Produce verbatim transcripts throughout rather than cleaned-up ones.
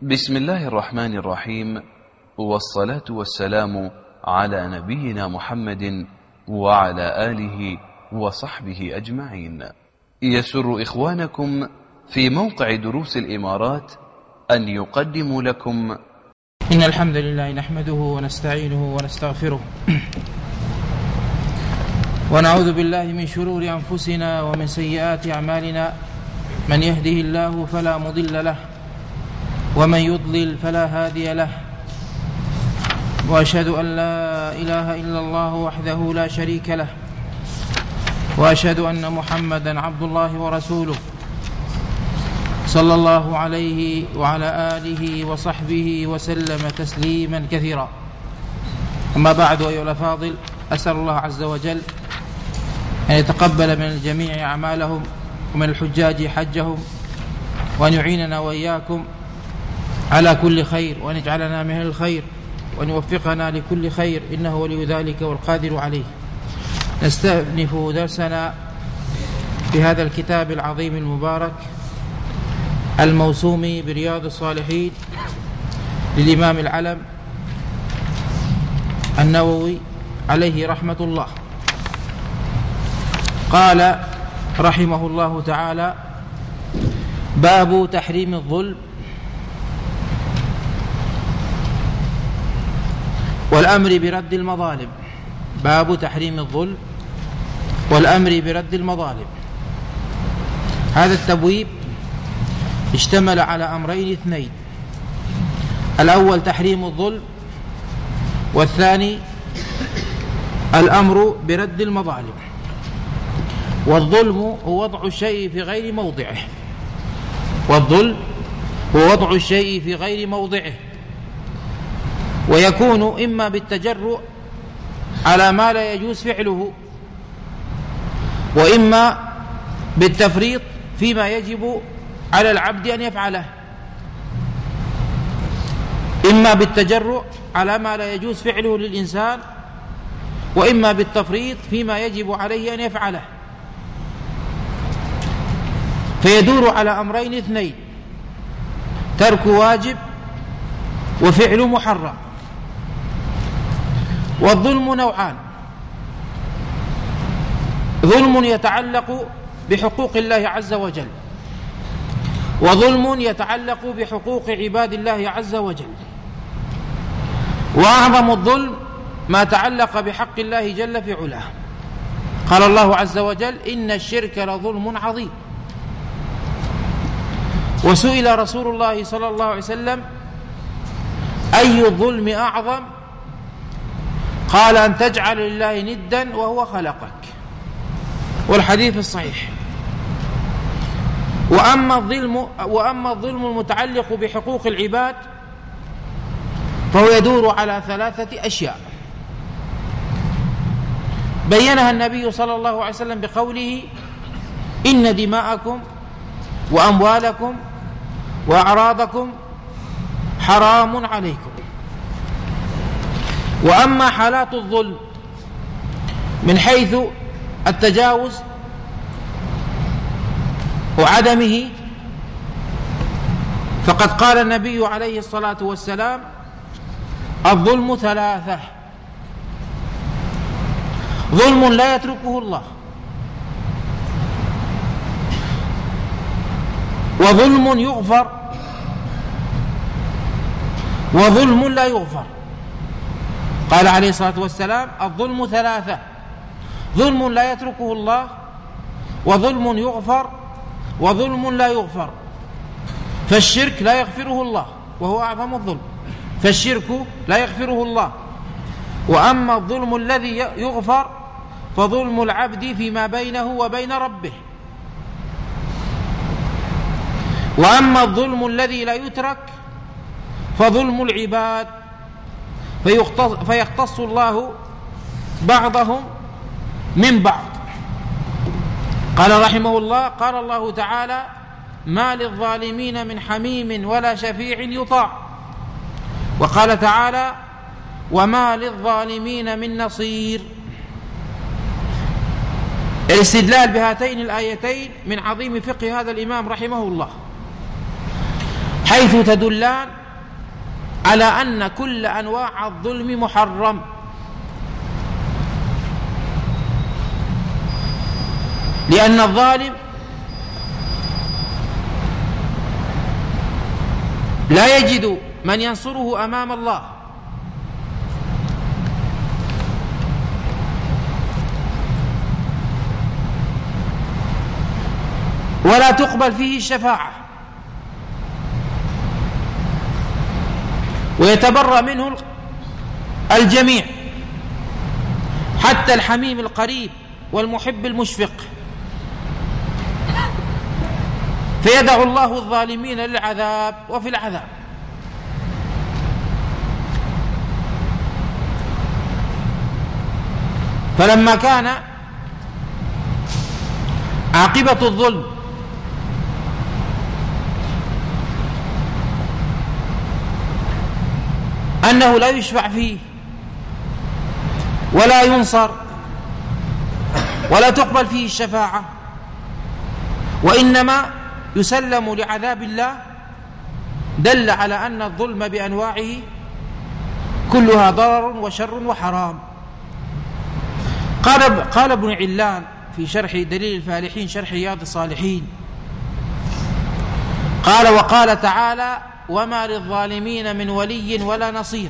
بسم الله الرحمن الرحيم، والصلاة والسلام على نبينا محمد وعلى آله وصحبه أجمعين. يسر إخوانكم في موقع دروس الإمارات أن يقدموا لكم إن الحمد لله نحمده ونستعينه ونستغفره ونعوذ بالله من شرور أنفسنا ومن سيئات أعمالنا، من يهده الله فلا مضل له ومن يضلل فلا هادي له، وأشهد أن لا إله إلا الله وحده لا شريك له، وأشهد أن محمدا عبد الله ورسوله صلى الله عليه وعلى آله وصحبه وسلم تسليما كثيرا. أما بعد، أيها الأفاضل، أسأل الله عز وجل أن يتقبل من الجميع أعمالهم ومن الحجاج حجهم، وأن يعيننا وإياكم على كل خير، وأن يجعلنا من الخير، وأن يوفقنا لكل خير، إنه ولي ذلك والقادر عليه. نستأنف درسنا في هذا الكتاب العظيم المبارك الموسوم برياض الصالحين للإمام العلم النووي عليه رحمة الله. قال رحمه الله تعالى: باب تحريم الظلم والأمر برد المظالم. باب تحريم الظلم والأمر برد المظالم. هذا التبويب اشتمل على أمرين اثنين: الأول تحريم الظلم، والثاني الأمر برد المظالم. والظلم هو وضع الشيء في غير موضعه، والظلم هو وضع الشيء في غير موضعه، ويكون إما بالتجرؤ على ما لا يجوز فعله، وإما بالتفريط فيما يجب على العبد أن يفعله. إما بالتجرؤ على ما لا يجوز فعله للإنسان، وإما بالتفريط فيما يجب عليه أن يفعله. فيدور على أمرين اثنين: ترك واجب وفعل محرم. والظلم نوعان: ظلم يتعلق بحقوق الله عز وجل، وظلم يتعلق بحقوق عباد الله عز وجل. وأعظم الظلم ما تعلق بحق الله جل في علاه. قال الله عز وجل: إن الشرك لظلم عظيم. وسئل رسول الله صلى الله عليه وسلم: أي الظلم أعظم؟ قال: أن تجعل لله ندا وهو خلقك. والحديث الصحيح. وأما الظلم, وأما الظلم المتعلق بحقوق العباد فهو يدور على ثلاثة أشياء بينها النبي صلى الله عليه وسلم بقوله: إن دماءكم وأموالكم وأعراضكم حرام عليكم. وأما حالات الظلم من حيث التجاوز وعدمه، فقد قال النبي عليه الصلاة والسلام: الظلم ثلاثة: ظلم لا يتركه الله، وظلم يغفر، وظلم لا يغفر. قال عليه الصلاة والسلام: الظلم ثلاثة: ظلم لا يتركه الله، وظلم يغفر، وظلم لا يغفر. فالشرك لا يغفره الله وهو أعظم الظلم، فالشرك لا يغفره الله. وأما الظلم الذي يغفر فظلم العبد فيما بينه وبين ربه. وأما الظلم الذي لا يترك فظلم العباد، فيختص الله بعضهم من بعض. قال رحمه الله: قال الله تعالى: ما للظالمين من حميم ولا شفيع يطاع. وقال تعالى: وما للظالمين من نصير. الاستدلال بهاتين الآيتين من عظيم فقه هذا الإمام رحمه الله. حيث تدلان على أن كل أنواع الظلم محرم. لأن الظالم لا يجد من ينصره أمام الله، ولا تقبل فيه الشفاعة، ويتبرأ منه الجميع حتى الحميم القريب والمحب المشفق، فيدع الله الظالمين للعذاب وفي العذاب. فلما كان عاقبة الظلم أنه لا يشفع فيه ولا ينصر ولا تقبل فيه الشفاعة، وإنما يسلم لعذاب الله، دل على أن الظلم بأنواعه كلها ضرر وشر وحرام. قال قال ابن علان في شرح دليل الفالحين شرح رياض الصالحين، قال: وقال تعالى: وما للظالمين من ولي ولا نصير.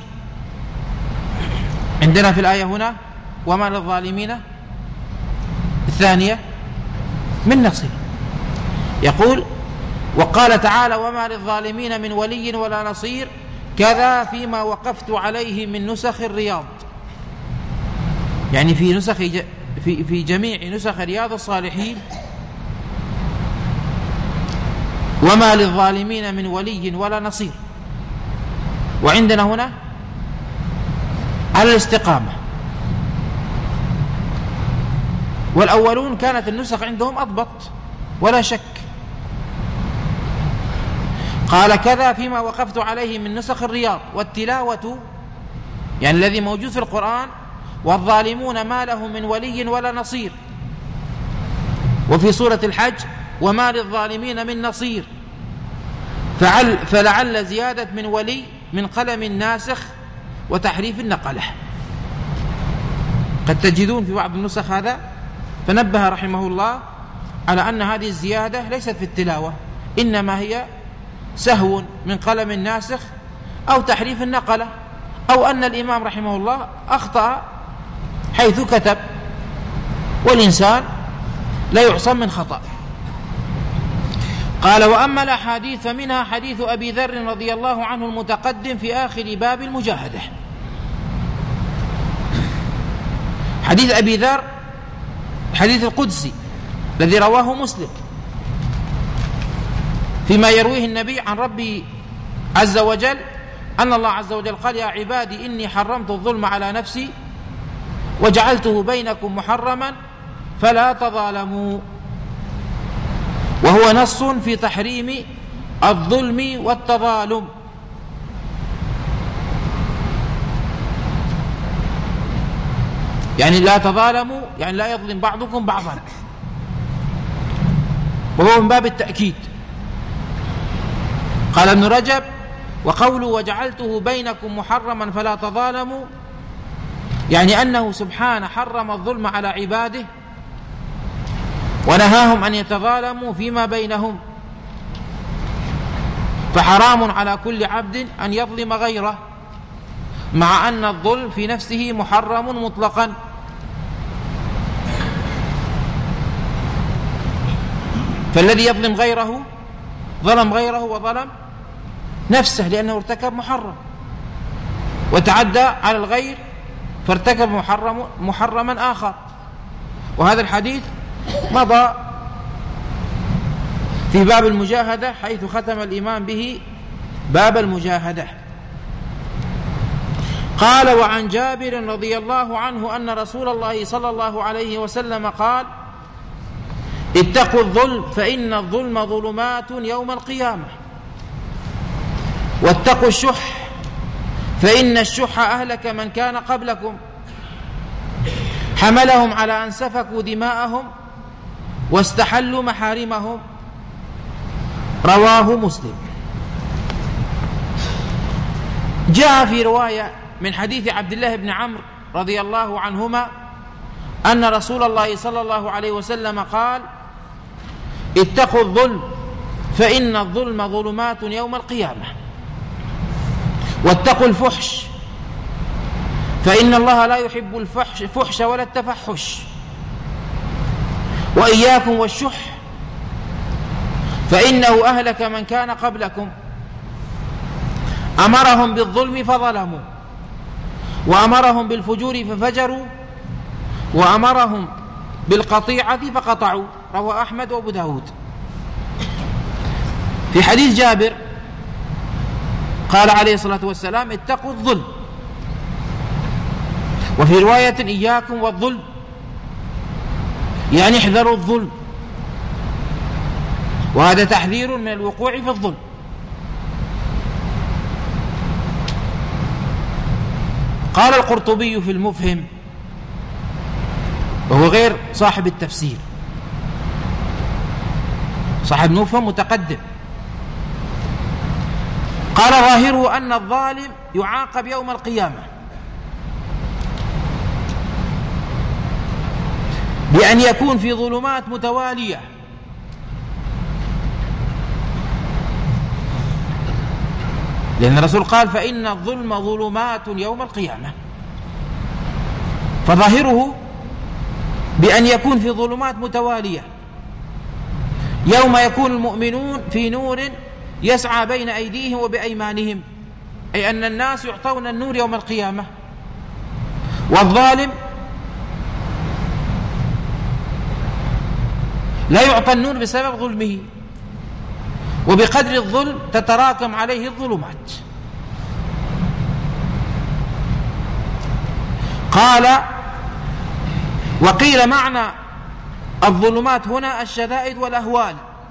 عندنا في الآية هنا وما للظالمين، الثانية من نصير. يقول: وقال تعالى: وما للظالمين من ولي ولا نصير، كذا فيما وقفت عليه من نسخ الرياض. يعني في نسخ في في جميع نسخ رياض الصالحين وما للظالمين من ولي ولا نصير، وعندنا هنا على الاستقامة. والأولون كانت النسخ عندهم أضبط ولا شك. قال: كذا فيما وقفت عليه من نسخ الرياض. والتلاوة يعني الذي موجود في القرآن: والظالمون ما لهم من ولي ولا نصير. وفي سورة الحج: وما للظالمين من نصير. فعل فلعل زيادة من ولي من قلم الناسخ وتحريف النقلة. قد تجدون في بعض النسخ هذا، فنبه رحمه الله على أن هذه الزيادة ليست في التلاوة، إنما هي سهو من قلم الناسخ أو تحريف النقلة، أو أن الإمام رحمه الله أخطأ حيث كتب، والإنسان لا يعصم من خطأ. قال: وأما الأحاديث فمنها حديث أبي ذر رضي الله عنه المتقدم في آخر باب المجاهدة. حديث أبي ذر حديث القدسي الذي رواه مسلم، فيما يرويه النبي عن ربي عز وجل أن الله عز وجل قال: يا عبادي إني حرمت الظلم على نفسي وجعلته بينكم محرما فلا تظالموا. وهو نص في تحريم الظلم والتظالم. يعني لا تظالموا، يعني لا يظلم بعضكم بعضا، وهو من باب التأكيد. قال ابن رجب: وقوله وجعلته بينكم محرما فلا تظالموا، يعني أنه سبحانه حرم الظلم على عباده ونهاهم أن يتظالموا فيما بينهم، فحرام على كل عبد أن يظلم غيره، مع أن الظلم في نفسه محرم مطلقا. فالذي يظلم غيره ظلم غيره وظلم نفسه، لأنه ارتكب محرم وتعدى على الغير فارتكب محرم محرما آخر. وهذا الحديث مضى في باب المجاهدة، حيث ختم الإمام به باب المجاهدة. قال: وعن جابر رضي الله عنه أن رسول الله صلى الله عليه وسلم قال: اتقوا الظلم فإن الظلم ظلمات يوم القيامة، واتقوا الشح فإن الشح أهلك من كان قبلكم، حملهم على أن سفكوا دماءهم واستحلوا محارمهم. رواه مسلم. جاء في رواية من حديث عبد الله بن عمرو رضي الله عنهما أن رسول الله صلى الله عليه وسلم قال: اتقوا الظلم فإن الظلم ظلمات يوم القيامة، واتقوا الفحش فإن الله لا يحب الفحش ولا التفحش، وإياكم والشح فإنه أهلك من كان قبلكم، أمرهم بالظلم فظلموا، وأمرهم بالفجور ففجروا، وأمرهم بالقطيعة فقطعوا. رواه أحمد وأبو داود. في حديث جابر قال عليه الصلاة والسلام: اتقوا الظلم. وفي رواية: إياكم والظلم، يعني احذروا الظلم، وهذا تحذير من الوقوع في الظلم. قال القرطبي في المفهم، وهو غير صاحب التفسير، صاحب المفهم متقدم، قال: ظاهره أن الظالم يعاقب يوم القيامة بأن يكون في ظلمات متوالية، لأن الرسول قال: فإن الظلم ظلمات يوم القيامة، فظاهره بأن يكون في ظلمات متوالية يوم يكون المؤمنون في نور يسعى بين أيديهم وبأيمانهم، أي أن الناس يعطون النور يوم القيامة، والظالم لا يعطى النور بسبب ظلمه، وبقدر الظلم تتراكم عليه الظلمات. قال: وقيل معنى الظلمات هنا الشدائد والأهوال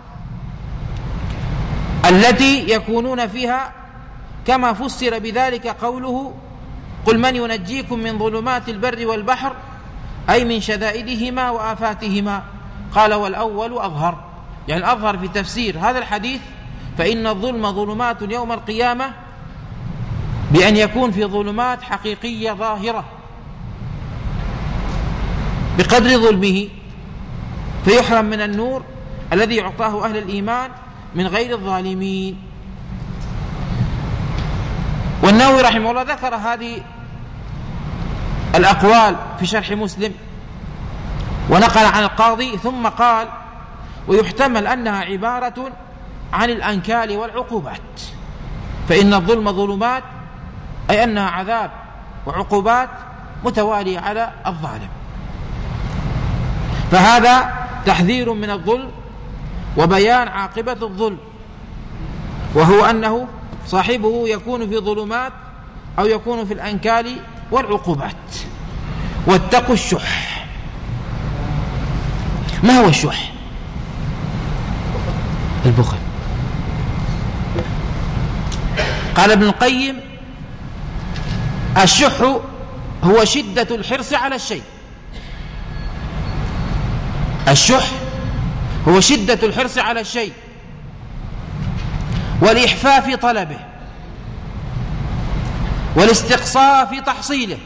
التي يكونون فيها، كما فسر بذلك قوله: قل من ينجيكم من ظلمات البر والبحر، أي من شدائدهما وآفاتهما. قال: والأول أظهر، يعني الأظهر في تفسير هذا الحديث فإن الظلم ظلمات يوم القيامة بأن يكون في ظلمات حقيقية ظاهرة بقدر ظلمه، فيحرم من النور الذي يعطاه أهل الإيمان من غير الظالمين. والنووي رحمه الله ذكر هذه الأقوال في شرح مسلم، ونقل عن القاضي، ثم قال: ويحتمل أنها عبارة عن الأنكال والعقوبات، فإن الظلم ظلمات، أي أنها عذاب وعقوبات متوالية على الظالم. فهذا تحذير من الظلم وبيان عاقبة الظلم، وهو أنه صاحبه يكون في ظلمات أو يكون في الأنكال والعقوبات. واتقوا الشح. ما هو الشح؟ البخل. قال ابن القيم: الشح هو شدة الحرص على الشيء. الشح هو شدة الحرص على الشيء والإحفاء في طلبه والاستقصاء في تحصيله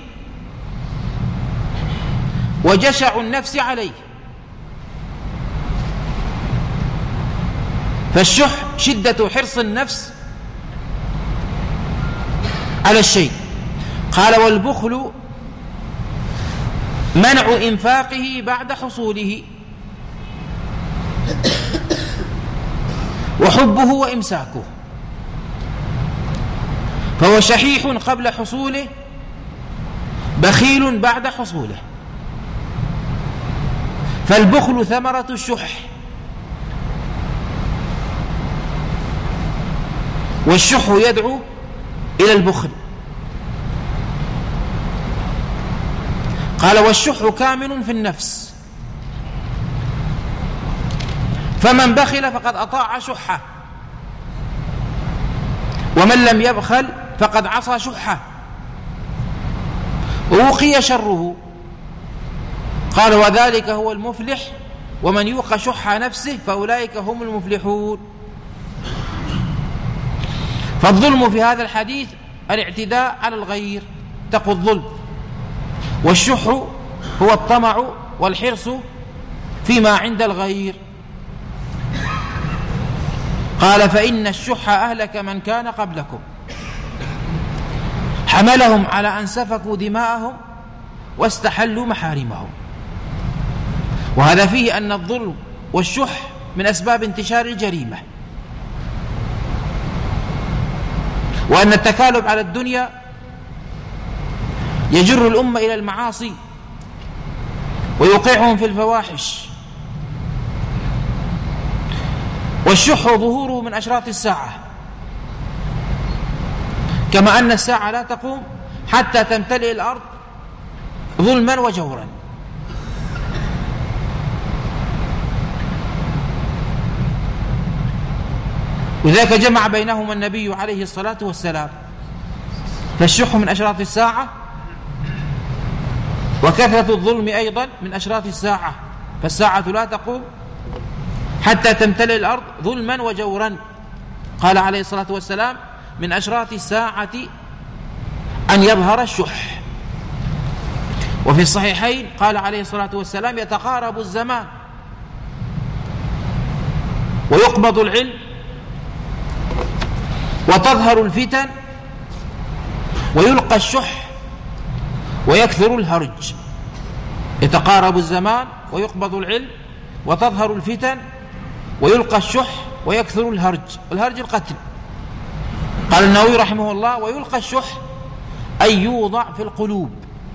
وجشع النفس عليه. فالشح شدة حرص النفس على الشيء. قال: والبخل منع إنفاقه بعد حصوله، وحبه وإمساكه، فهو شحيح قبل حصوله، بخيل بعد حصوله. فالبخل ثمرة الشح، والشح يدعو إلى البخل. قال: والشح كامن في النفس، فمن بخل فقد أطاع شحه، ومن لم يبخل فقد عصى شحه ووقي شره. قال: وذلك هو المفلح، ومن يوق شح نفسه فأولئك هم المفلحون. فالظلم في هذا الحديث الاعتداء على الغير، اتقوا الظلم. والشح هو الطمع والحرص فيما عند الغير. قال فإن الشح أهلك من كان قبلكم حملهم على أن سفكوا دماءهم واستحلوا محارمهم. وهذا فيه أن الظلم والشح من أسباب انتشار الجريمة، وأن التكالب على الدنيا يجر الأمة إلى المعاصي ويوقعهم في الفواحش. والشح ظهوره من أشراط الساعة، كما أن الساعة لا تقوم حتى تمتلئ الأرض ظلما وجورا. وذاك جمع بينهما النبي عليه الصلاة والسلام. فالشح من أشراط الساعة، وكثرة الظلم أيضا من أشراط الساعة، فالساعة لا تقوم حتى تمتلئ الأرض ظلما وجورا. قال عليه الصلاة والسلام من أشراط الساعة أن يظهر الشح. وفي الصحيحين قال عليه الصلاة والسلام يتقارب الزمان ويقبض العلم وتظهر الفتن ويلقى الشح ويكثر الهرج. يتقارب الزمان ويقبض العلم وتظهر الفتن ويلقى الشح ويكثر الهرج. الهرج القتل. قال النووي رحمه الله ويلقى الشح أي يوضع في القلوب.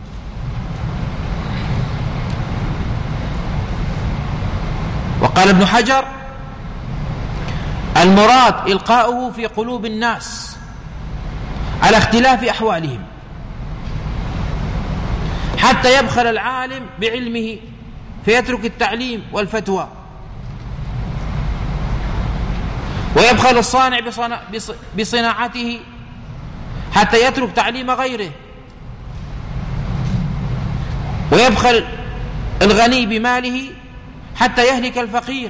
وقال ابن حجر المراد إلقاؤه في قلوب الناس على اختلاف أحوالهم، حتى يبخل العالم بعلمه فيترك التعليم والفتوى، ويبخل الصانع بصناعته حتى يترك تعليم غيره، ويبخل الغني بماله حتى يهلك الفقير.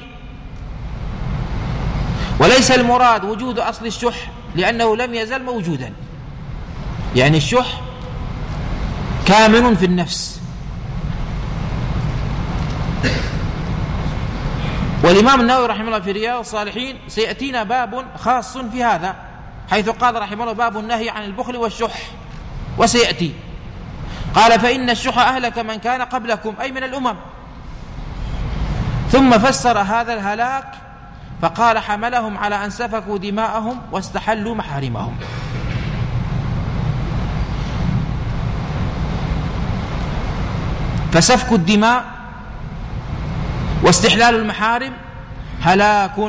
وليس المراد وجود أصل الشح لأنه لم يزل موجودا، يعني الشح كامن في النفس. والإمام النووي رحمه الله في رياض الصالحين سيأتينا باب خاص في هذا، حيث قال رحمه الله باب النهي عن البخل والشح، وسيأتي. قال فإن الشح أهلك من كان قبلكم أي من الأمم. ثم فسر هذا الهلاك فقال حملهم على أن سفكوا دماءهم واستحلوا محارمهم. فسفك الدماء واستحلال المحارم هلاك.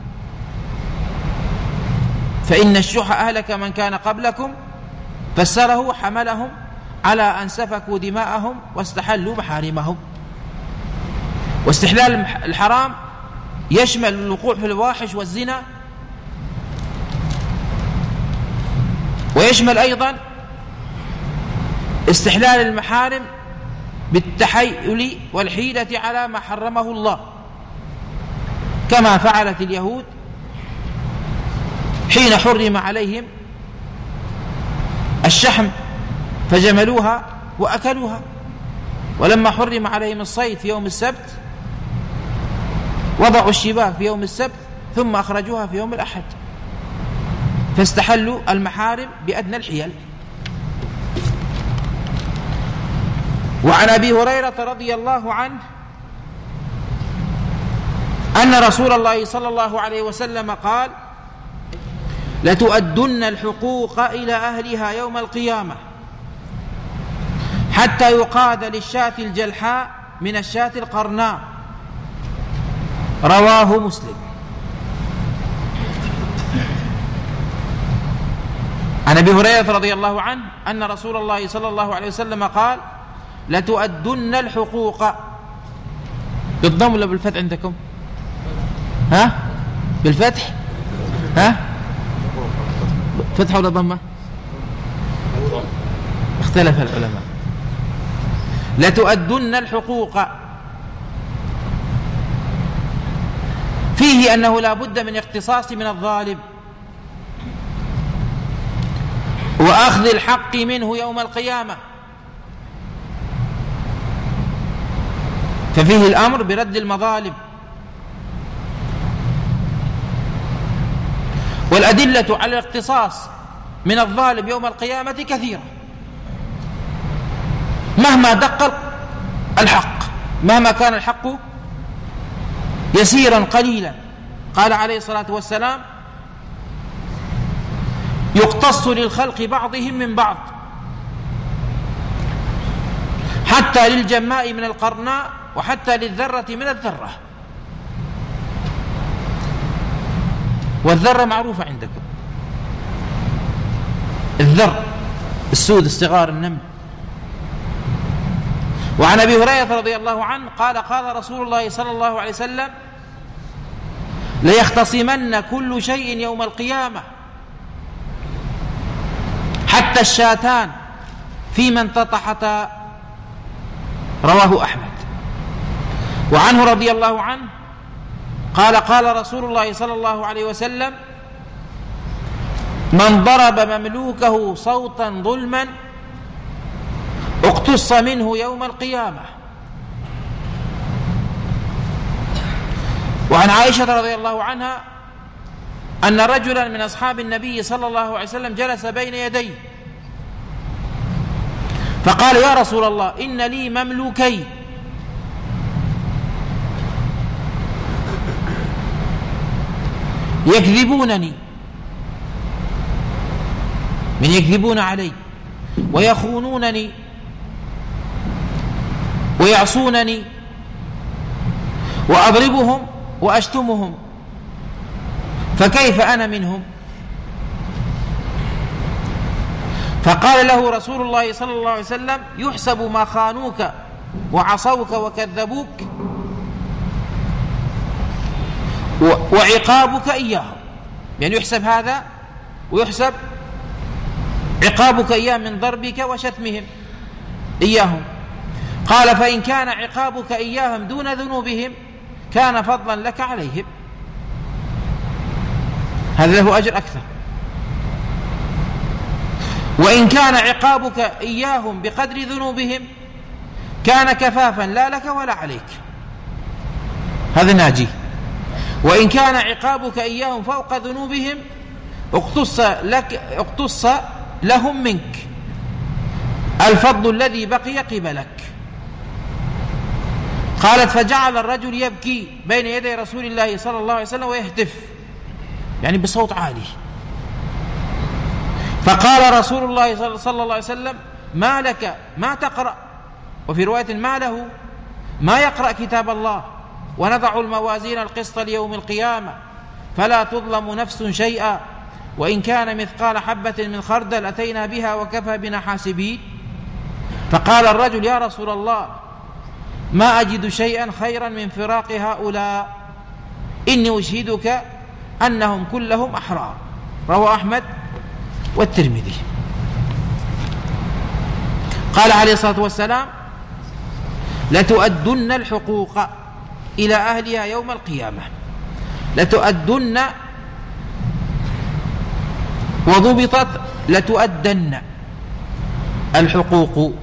فإن الشح أهلك من كان قبلكم فسره حملهم على أن سفكوا دماءهم واستحلوا محارمهم. واستحلال الحرام يشمل الوقوع في الفواحش والزنا، ويشمل أيضا استحلال المحارم بالتحيل والحيلة على ما حرمه الله، كما فعلت اليهود حين حرم عليهم الشحم فجملوها وأكلوها، ولما حرم عليهم الصيد في يوم السبت وضعوا الشباك في يوم السبت ثم أخرجوها في يوم الأحد، فاستحلوا المحارم بأدنى الحيل. وعن أبي هريرة رضي الله عنه أن رسول الله صلى الله عليه وسلم قال لتؤدن الحقوق إلى أهلها يوم القيامة حتى يقاد للشاة الجلحاء من الشاة القرناء. رواه مسلم. عن أبي هريرة رضي الله عنه أن رسول الله صلى الله عليه وسلم قال لتؤدن الحقوق. بالضم ولا بالفتح عندكم؟ ها؟ بالفتح؟ ها؟ فتح ولا ضمة؟ اختلف العلماء. لتؤدن الحقوق فيه أنه لا بد من اقتصاص من الظالم، وأخذ الحق منه يوم القيامة، ففيه الأمر برد المظالم. والأدلة على الاقتصاص من الظالم يوم القيامة كثيرة، مهما دق الحق، مهما كان الحق يسيرا قليلا. قال عليه الصلاة والسلام: يقتص للخلق بعضهم من بعض، حتى للجماء من القرناء، وحتى للذرة من الذرة. والذرة معروفة عندكم، الذر السود الصغار النمل. وعن أبي هريرة رضي الله عنه قال: قال رسول الله صلى الله عليه وسلم: ليختصمن كل شيء يوم القيامة حتى الشاتان فيما انتطحتا. رواه أحمد. وعنه رضي الله عنه قال: قال رسول الله صلى الله عليه وسلم: من ضرب مملوكه صوتا ظلما اقتص منه يوم القيامة. وعن عائشة رضي الله عنها أن رجلا من أصحاب النبي صلى الله عليه وسلم جلس بين يديه فقال: يا رسول الله، إن لي مملوكين يكذبونني، من يكذبون علي ويخونونني ويعصونني وأضربهم وأشتمهم، فكيف أنا منهم؟ فقال له رسول الله صلى الله عليه وسلم: يحسب ما خانوك وعصوك وكذبوك وعقابك إياهم، يعني يحسب هذا ويحسب عقابك إياهم من ضربك وشتمهم إياهم. قال: فإن كان عقابك إياهم دون ذنوبهم كان فضلا لك عليهم، هذا له أجر أكثر. وإن كان عقابك إياهم بقدر ذنوبهم كان كفافا لا لك ولا عليك، هذا ناجي. وإن كان عقابك إياهم فوق ذنوبهم اقتص لك اقتص لهم منك الفضل الذي بقي قبلك. قالت: فجعل الرجل يبكي بين يدي رسول الله صلى الله عليه وسلم ويهتف، يعني بصوت عالي. فقال رسول الله صلى الله عليه وسلم: ما لك ما تقرأ؟ وفي رواية: ما له ما يقرأ كتاب الله، ونضع الموازين القسط ليوم القيامة فلا تظلم نفس شيئا، وإن كان مثقال حبة من خردل أتينا بها وكفى بنا حاسبين. فقال الرجل: يا رسول الله، ما أجد شيئا خيرا من فراق هؤلاء، إني أشهدك أنهم كلهم أحرار. رواه أحمد والترمذي. قال عليه الصلاة والسلام: لتؤدن الحقوق إلى أهلها يوم القيامة. لتؤدن وضبطت لتؤدن الحقوق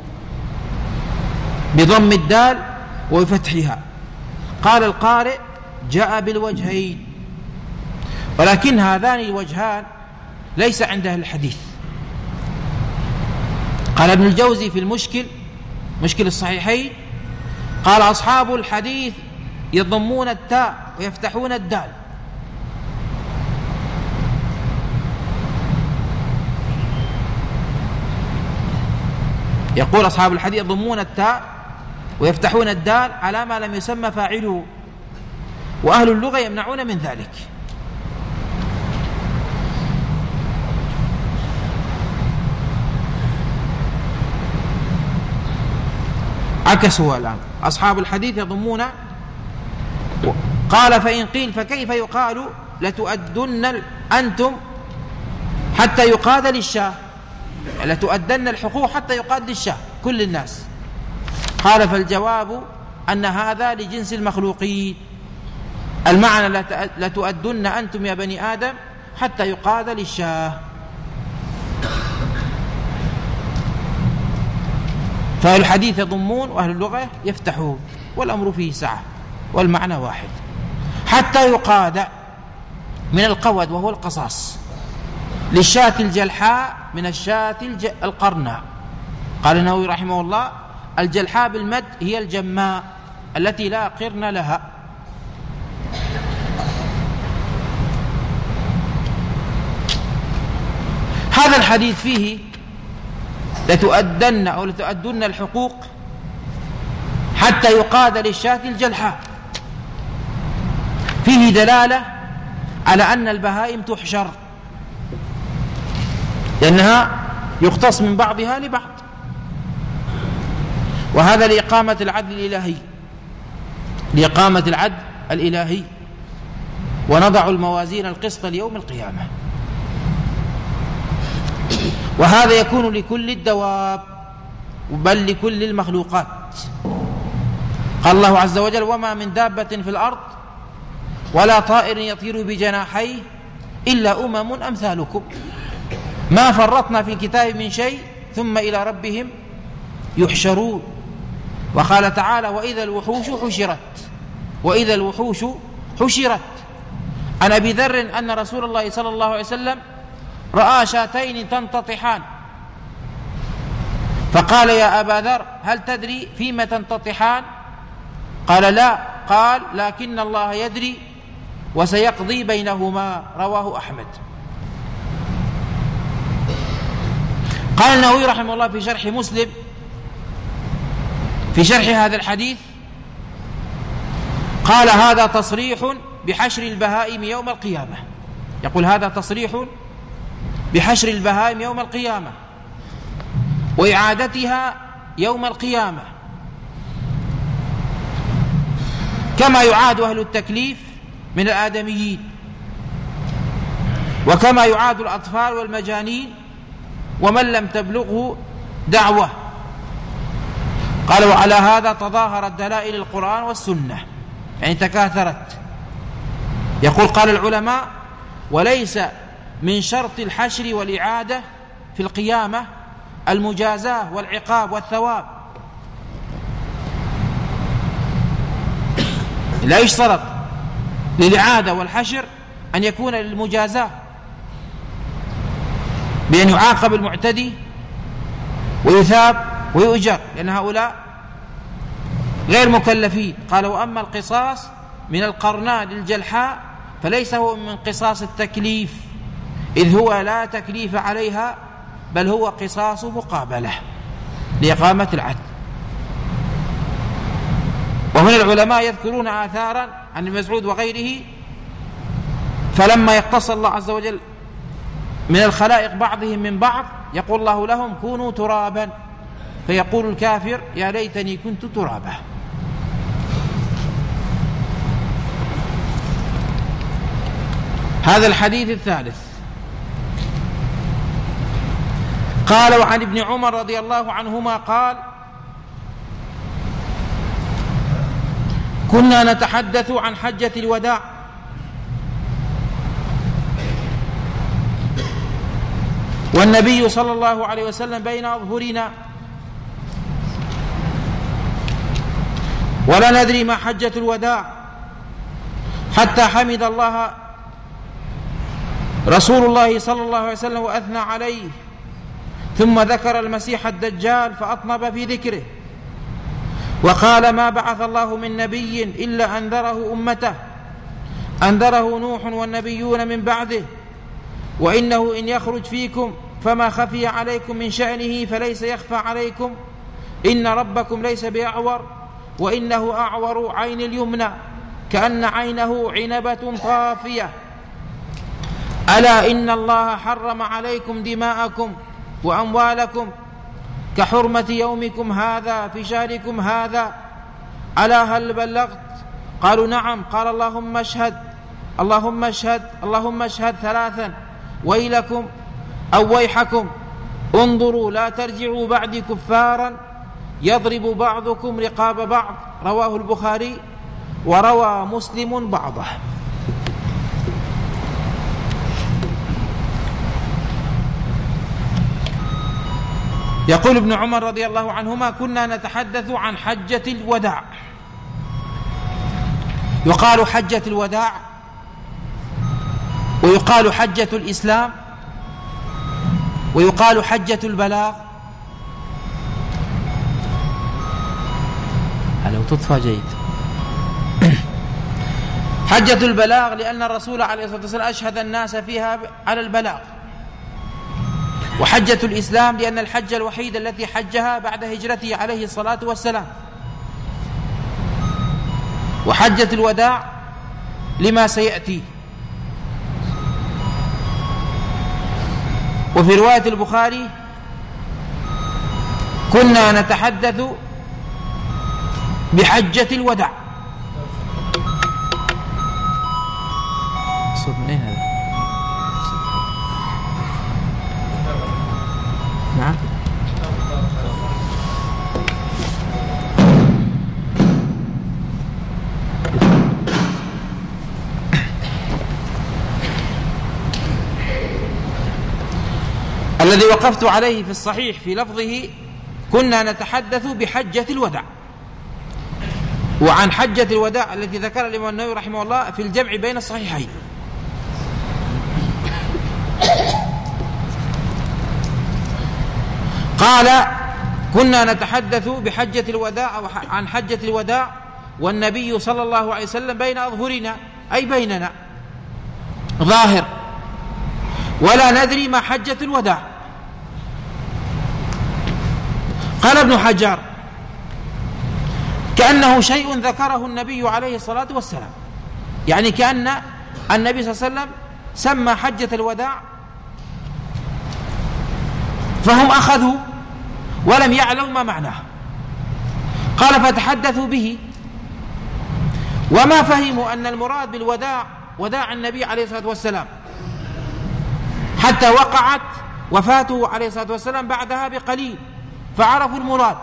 بضم الدال وفتحها. قال القارئ: جاء بالوجهين، ولكن هذان الوجهان ليس عند أهل الحديث. قال ابن الجوزي في المشكل، مشكل الصحيحين، قال: أصحاب الحديث يضمون التاء ويفتحون الدال. يقول أصحاب الحديث يضمون التاء ويفتحون الدال على ما لم يسمى فاعله، وأهل اللغة يمنعون من ذلك. عكسوا الآن، أصحاب الحديث يضمون. قال: فإن قيل فكيف يقال لتؤدن أنتم حتى يقاد للشاه؟ لتؤدن الحقوق حتى يقاد للشاه كل الناس. قال: فالجواب أن هذا لجنس المخلوقين، المعنى لتؤدن أنتم يا بني آدم حتى يقاد للشاه. فأهل الحديث يضمون وأهل اللغة يفتحون، والأمر فيه سعة والمعنى واحد. حتى يقاد من القود وهو القصاص للشاة الجلحاء من الشاة القرناء. قال النووي رحمه الله: الجلحاء بالمد هي الجماء التي لا قرن لها. هذا الحديث فيه لتؤدن أو لتؤدن الحقوق حتى يقاد للشاة الجلحاء. فيه دلالة على أن البهائم تحشر، لأنها يقتص من بعضها لبعض، وهذا لإقامة العدل الإلهي، لإقامة العدل الإلهي. ونضع الموازين القسط ليوم القيامة، وهذا يكون لكل الدواب بل لكل المخلوقات. قال الله عز وجل: وما من دابة في الأرض ولا طائر يطير بجناحيه إلا أمم أمثالكم ما فرطنا في الكتاب من شيء ثم إلى ربهم يحشرون. وقال تعالى: وإذا الوحوش حشرت وإذا الوحوش حشرت. عن أبي ذر أن رسول الله صلى الله عليه وسلم رأى شاتين تنتطحان، فقال: يا أبا ذر هل تدري فيما تنتطحان؟ قال: لا. قال: لكن الله يدري وسيقضي بينهما. رواه أحمد. قال النووي رحمه الله في شرح مسلم في شرح هذا الحديث، قال: هذا تصريح بحشر البهائم يوم القيامة. يقول: هذا تصريح بحشر البهائم يوم القيامة وإعادتها يوم القيامة، كما يعاد أهل التكليف من الآدميين، وكما يعاد الأطفال والمجانين ومن لم تبلغه دعوة. قال: وعلى هذا تظاهرت دلائل القرآن والسنة، يعني تكاثرت. يقول: قال العلماء: وليس من شرط الحشر والإعادة في القيامة المجازاة والعقاب والثواب، لا يشترط للإعادة والحشر أن يكون للمجازاة بأن يعاقب المعتدي ويثاب ويؤجر، لأن هؤلاء غير مكلفين. قال: وأما القصاص من القرناء للجلحاء فليس هو من قصاص التكليف، إذ هو لا تكليف عليها بل هو قصاص مقابلة لإقامة العدل. وهنا العلماء يذكرون آثارا عن مسعود وغيره، فلما يقتص الله عز وجل من الخلائق بعضهم من بعض يقول الله لهم: كونوا ترابا، فيقول الكافر: يا ليتني كنت ترابا. هذا الحديث الثالث. قال: وعن ابن عمر رضي الله عنهما قال: كنا نتحدث عن حجة الوداع والنبي صلى الله عليه وسلم بين أظهرنا، ولا ندري ما حجة الوداع، حتى حمد الله رسول الله صلى الله عليه وسلم وأثنى عليه، ثم ذكر المسيح الدجال فأطنب في ذكره، وقال: ما بعث الله من نبي إلا أنذره أمته، أنذره نوح والنبيون من بعده، وإنه إن يخرج فيكم فما خفي عليكم من شأنه فليس يخفى عليكم، إن ربكم ليس بأعور، وإنه أعور عين اليمنى كأن عينه عنبة طافية، ألا إن الله حرم عليكم دماءكم وأموالكم كحرمة يومكم هذا في شهركم هذا، ألا هل بلغت؟ قالوا: نعم. قال: اللهم اشهد اللهم اشهد اللهم اشهد ثلاثا، ويلكم أو ويحكم، انظروا لا ترجعوا بعد كفارا يضرب بعضكم رقاب بعض. رواه البخاري، وروى مسلم بعضه. يقول ابن عمر رضي الله عنهما: كنا نتحدث عن حجة الوداع. يقال حجة الوداع، ويقال حجة الإسلام، ويقال حجة البلاغ. لو تطفى جيد. حجة البلاغ لأن الرسول عليه الصلاة والسلام أشهد الناس فيها على البلاغ. وحجة الإسلام لأن الحجة الوحيدة التي حجها بعد هجرته عليه الصلاة والسلام. وحجة الوداع لما سيأتي. وفي رواية البخاري: كنا نتحدث بحجة الوداع. صوت منين هذا؟ نعم. الذي وقفت عليه في الصحيح في لفظه: كنا نتحدث بحجة الوداع. وعن حجة الوداع التي ذكر الإمام النووي رحمه الله في الجمع بين الصحيحين. قال: كنا نتحدث بحجة الوداع عن حجة الوداع والنبي صلى الله عليه وسلم بين أظهرنا، أي بيننا ظاهر، ولا ندري ما حجة الوداع. قال ابن حجر: كأنه شيء ذكره النبي عليه الصلاة والسلام، يعني كأن النبي صلى الله عليه وسلم سمى حجة الوداع فهم أخذوا ولم يعلموا ما معناه. قال: فتحدثوا به وما فهموا أن المراد بالوداع وداع النبي عليه الصلاة والسلام، حتى وقعت وفاته عليه الصلاة والسلام بعدها بقليل، فعرفوا المراد،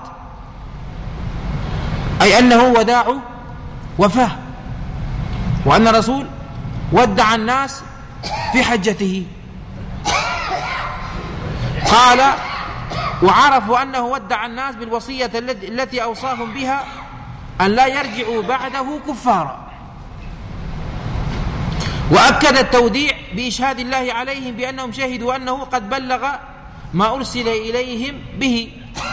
أي أنه وداع وفاة، وأن الرسول ودع الناس في حجته. قال: وعرفوا أنه ودع الناس بالوصية التي أوصاهم بها أن لا يرجعوا بعده كفارا. وأكد التوديع بإشهاد الله عليهم بأنهم شهدوا أنه قد بلغ ما أرسل إليهم به.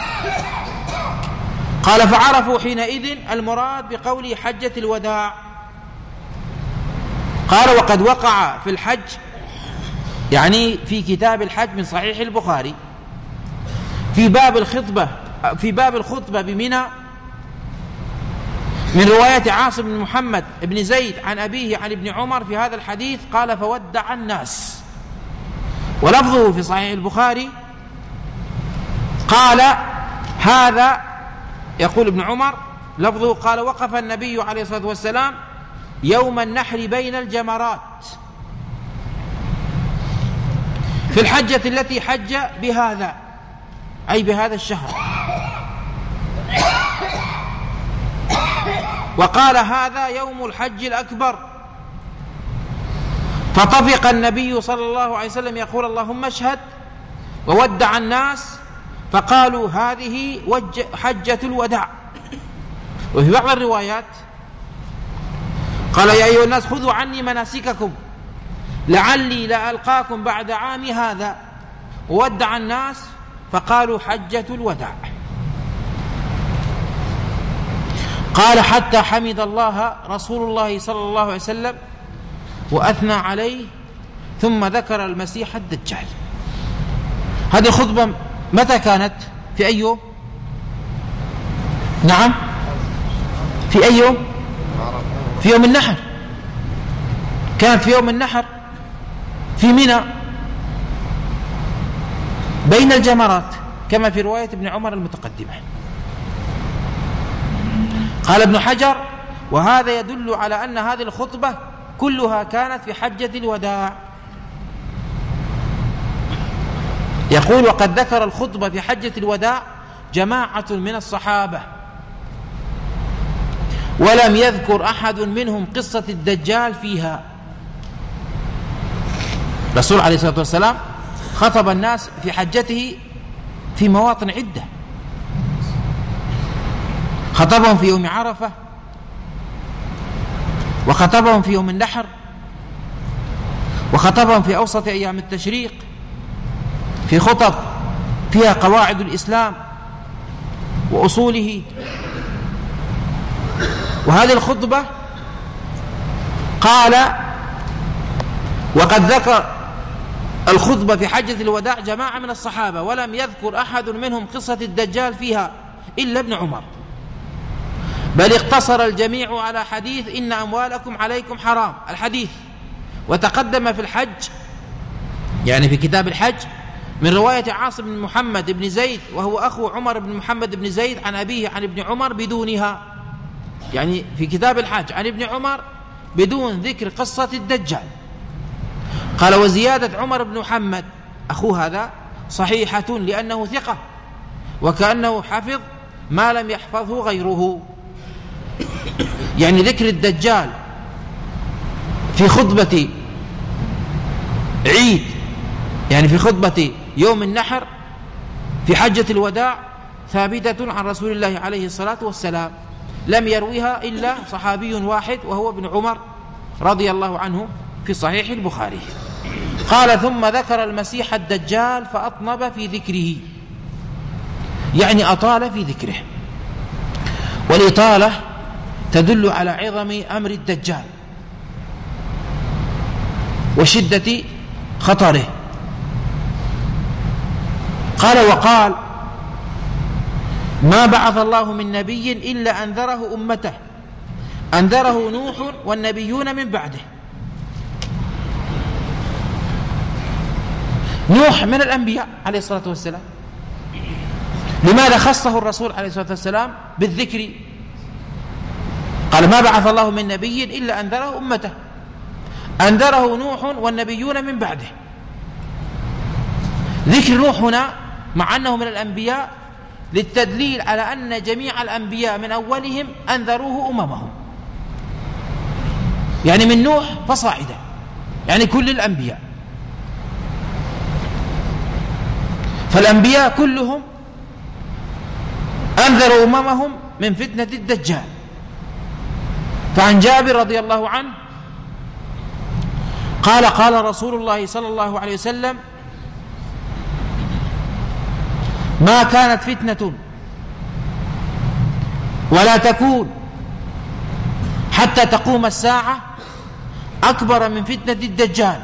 قال: فعرفوا حينئذ المراد بقول حجة الوداع. قال: وقد وقع في الحج، يعني في كتاب الحج من صحيح البخاري، في باب الخطبة في باب الخطبة بمنى من رواية عاصم بن محمد بن زيد عن أبيه عن ابن عمر في هذا الحديث. قال: فودع الناس. ولفظه في صحيح البخاري قال: هذا، يقول ابن عمر لفظه، قال: وقف النبي عليه الصلاة والسلام يوم النحر بين الجمرات في الحجة التي حج بهذا، أي بهذا الشهر. وقال: هذا يوم الحج الأكبر. فطفق النبي صلى الله عليه وسلم يقول: اللهم اشهد، وودع الناس، فقالوا: هذه حجة الوداع. وفي بعض الروايات قال: يا أيها الناس خذوا عني مناسككم لعلي لا ألقاكم بعد عام هذا. وودع الناس فقالوا: حجة الوداع. قال: حتى حمد الله رسول الله صلى الله عليه وسلم وأثنى عليه، ثم ذكر المسيح الدجال. هذه الخطبة متى كانت؟ في أي يوم؟ نعم، في أي يوم؟ في يوم النحر. كانت في يوم النحر في منى بين الجمرات، كما في رواية ابن عمر المتقدمة. قال ابن حجر: وهذا يدل على أن هذه الخطبة كلها كانت في حجة الوداع. يقول: وقد ذكر الخطبة في حجة الوداع جماعة من الصحابة، ولم يذكر أحد منهم قصة الدجال فيها. الرسول عليه الصلاة والسلام خطب الناس في حجته في مواطن عدة. خطبهم في يوم عرفة، وخطبهم في يوم النحر، وخطبهم في أوسط أيام التشريق، في خطب فيها قواعد الإسلام وأصوله. وهذه الخطبة قال: وقد ذكر الخطبة في حجة الوداع جماعة من الصحابة، ولم يذكر أحد منهم قصة الدجال فيها إلا ابن عمر، بل اقتصر الجميع على حديث إن أموالكم عليكم حرام، الحديث. وتقدم في الحج، يعني في كتاب الحج، من رواية عاصم بن محمد بن زيد وهو أخو عمر بن محمد بن زيد عن أبيه عن ابن عمر بدونها، يعني في كتاب الحج عن ابن عمر بدون ذكر قصة الدجال. قال: وزيادة عمر بن محمد أخو هذا صحيحة لأنه ثقة، وكأنه حفظ ما لم يحفظه غيره. يعني ذكر الدجال في خطبة عيد، يعني في خطبة يوم النحر في حجة الوداع، ثابتة عن رسول الله عليه الصلاة والسلام، لم يرويها إلا صحابي واحد وهو ابن عمر رضي الله عنه في صحيح البخاري. قال: ثم ذكر المسيح الدجال فأطنب في ذكره، يعني أطال في ذكره. والإطالة تدل على عظم أمر الدجال وشدة خطره. قال: وقال: ما بعث الله من نبي إلا أنذره أمته، أنذره نوح والنبيون من بعده. نوح من الأنبياء عليه الصلاة والسلام، لماذا خصه الرسول عليه الصلاة والسلام بالذكر؟ قال: ما بعث الله من نبي إلا أنذره أمته، أنذره نوح والنبيون من بعده. ذكر نوح هنا مع أنه من الأنبياء للتدليل على أن جميع الأنبياء من أولهم أنذروه أممهم، يعني من نوح فصاعدا، يعني كل الأنبياء. فالأنبياء كلهم أنذروا أممهم من فتنة الدجال. فعن جابر رضي الله عنه قال: قال رسول الله صلى الله عليه وسلم: ما كانت فتنة ولا تكون حتى تقوم الساعة أكبر من فتنة الدجال،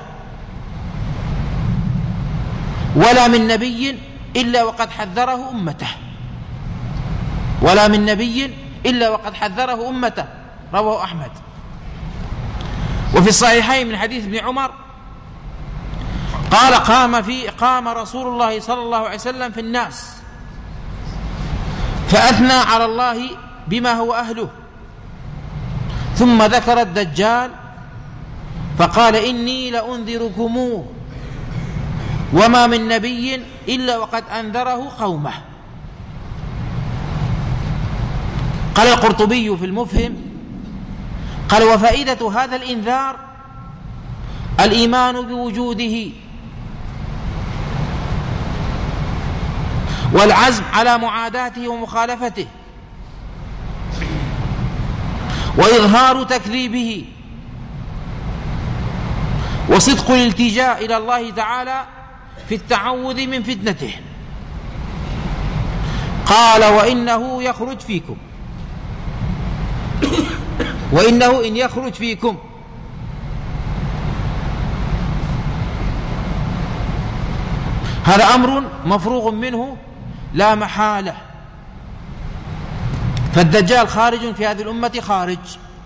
ولا من نبي إلا وقد حذره أمته، ولا من نبي إلا وقد حذره أمته. رواه أحمد. وفي الصحيحين من حديث ابن عمر قال: قام في قام رسول الله صلى الله عليه وسلم في الناس فأثنى على الله بما هو أهله، ثم ذكر الدجال فقال: إني لأنذركموه وما من نبي إلا وقد أنذره قومه. قال القرطبي في المفهم قال: وفائدة هذا الإنذار الإيمان بوجوده والعزم على معاداته ومخالفته، وإظهار تكذيبه، وصدق الالتجاء إلى الله تعالى في التعوذ من فتنته. قال: وإنه يخرج فيكم وإنه إن يخرج فيكم هذا أمر مفروغ منه لا محالة. فالدجال خارج في هذه الأمة، خارج،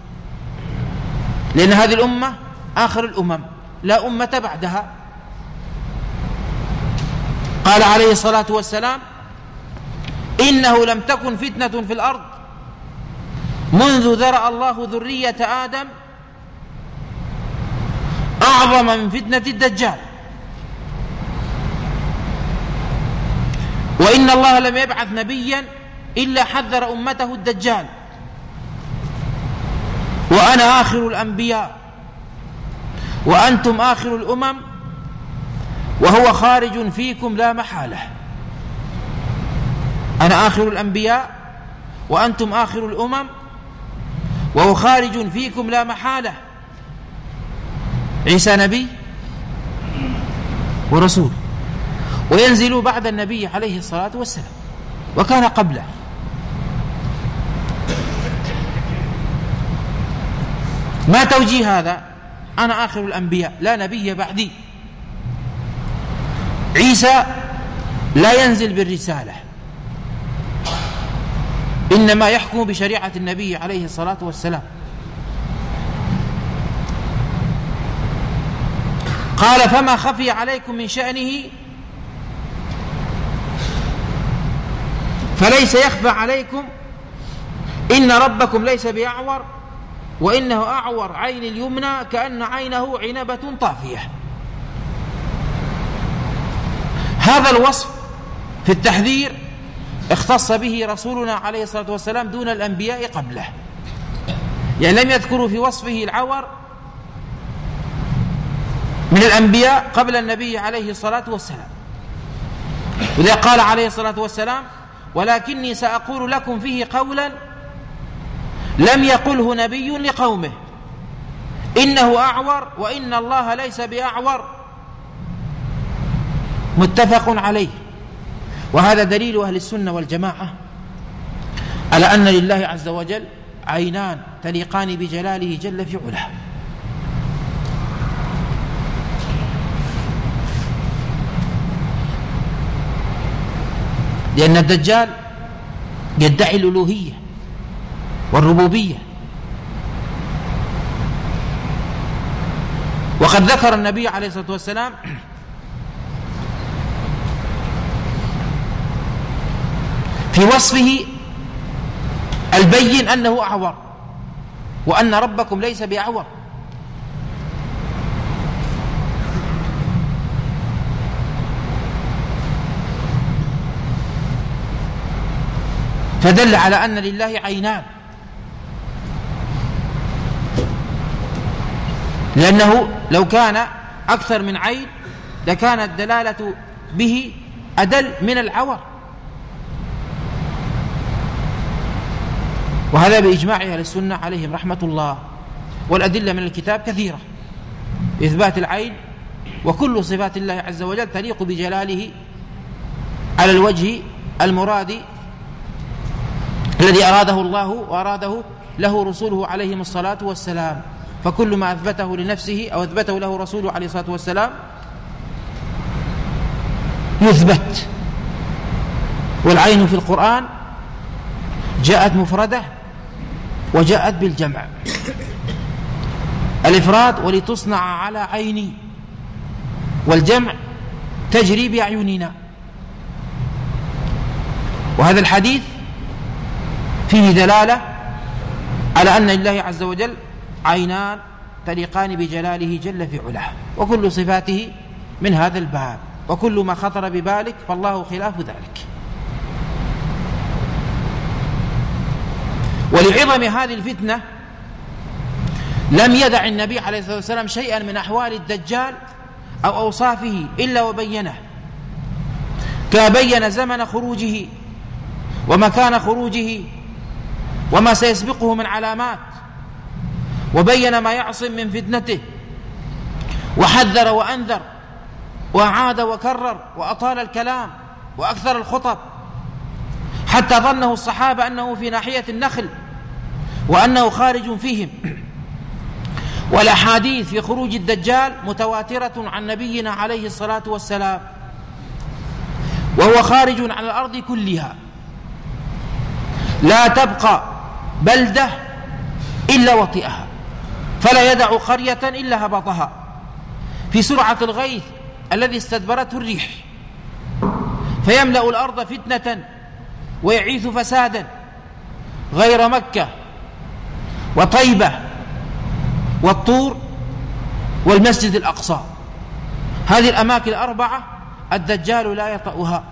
لأن هذه الأمة آخر الأمم، لا أمة بعدها. قال عليه الصلاة والسلام: إنه لم تكن فتنة في الأرض منذ ذرأ الله ذرية آدم أعظم من فتنة الدجال، وإن الله لم يبعث نبيا إلا حذر أمته الدجال، وأنا آخر الأنبياء وأنتم آخر الأمم، وهو خارج فيكم لا محالة. أنا آخر الأنبياء وأنتم آخر الأمم وهو خارج فيكم لا محالة. عيسى نبي ورسول، وينزل بعد النبي عليه الصلاة والسلام، وكان قبله. ما توجيه هذا؟ أنا آخر الأنبياء لا نبي بعدي. عيسى لا ينزل بالرسالة، إنما يحكم بشريعة النبي عليه الصلاة والسلام. قال فما خفي عليكم من شأنه فليس يخفى عليكم إن ربكم ليس بأعور وإنه أعور عين اليمنى كأن عينه عنبة طافية. هذا الوصف في التحذير اختص به رسولنا عليه الصلاة والسلام دون الأنبياء قبله، يعني لم يذكروا في وصفه العور من الأنبياء قبل النبي عليه الصلاة والسلام. وإذا قال عليه الصلاة والسلام ولكني سأقول لكم فيه قولا لم يقله نبي لقومه إنه أعور وإن الله ليس بأعور، متفق عليه. وهذا دليل أهل السنة والجماعة على أن لله عز وجل عينان تليقان بجلاله جل في علاه. لأن الدجال يدعي الألوهية والربوبية، وقد ذكر النبي عليه الصلاة والسلام في وصفه البين أنه أعور وأن ربكم ليس بأعور. فدل على أن لله عينان، لأنه لو كان أكثر من عين لكانت الدلالة به أدل من العور، وهذا بإجماع أهل السنة عليهم رحمة الله. والأدلة من الكتاب كثيرة إثبات العين وكل صفات الله عز وجل تليق بجلاله على الوجه المراد الذي أراده الله وأراده له رسوله عليهم الصلاة والسلام. فكل ما أثبته لنفسه أو أثبته له رسوله عليه الصلاة والسلام يثبت. والعين في القرآن جاءت مفردة وجاءت بالجمع، الإفراد ولتصنع على عيني، والجمع تجري بأعيننا. وهذا الحديث فيه دلالة على أن لله عز وجل عينان تليقان بجلاله جل في علاه، وكل صفاته من هذا الباب، وكل ما خطر ببالك فالله خلاف ذلك. ولعظم هذه الفتنة لم يدع النبي عليه الصلاة والسلام شيئا من أحوال الدجال أو أوصافه إلا وبينه، كبين زمن خروجه ومكان خروجه وما سيسبقه من علامات، وبين ما يعصم من فتنته، وحذر وأنذر وأعاد وكرر وأطال الكلام وأكثر الخطب، حتى ظنه الصحابة أنه في ناحية النخل وأنه خارج فيهم. والأحاديث في خروج الدجال متواترة عن نبينا عليه الصلاة والسلام، وهو خارج على الأرض كلها، لا تبقى بلدة إلا وطئها، فلا يدع قرية إلا هبطها، في سرعة الغيث الذي استدبرته الريح، فيملأ الأرض فتنة ويعيث فسادا، غير مكة وطيبة والطور والمسجد الأقصى. هذه الأماكن الأربعة الدجال لا يطأها.